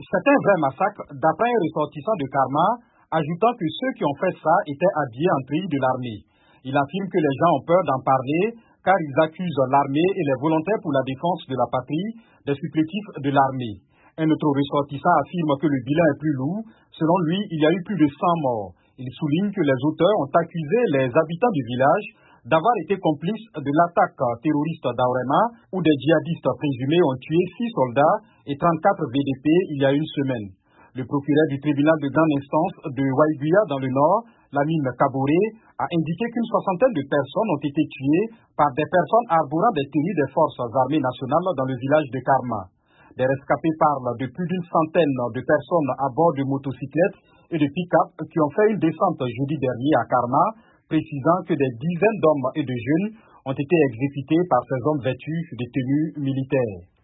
C'est un vrai massacre, d'après un ressortissant de Karma, ajoutant que ceux qui ont fait ça étaient habillés en treillis de l'armée. Il affirme que les gens ont peur d'en parler car ils accusent l'armée et les volontaires pour la défense de la patrie des supplétifs de l'armée. Un autre ressortissant affirme que le bilan est plus lourd. Selon lui, il y a eu plus de 100 morts. Il souligne que les auteurs ont accusé les habitants du village d'avoir été complices de l'attaque terroriste d'Aurema où des djihadistes présumés ont tué 6 soldats et 34 VDP il y a une semaine. Le procureur du tribunal de grande instance de Waiguya dans le nord, Lamine Kaboré, a indiqué qu'une soixantaine de personnes ont été tuées par des personnes arborant des tenues des forces armées nationales dans le village de Karma. Des rescapés parlent de plus d'une centaine de personnes à bord de motocyclettes et de pick-up qui ont fait une descente jeudi dernier à Karma, précisant que des dizaines d'hommes et de jeunes ont été exécutés par ces hommes vêtus de tenues militaires.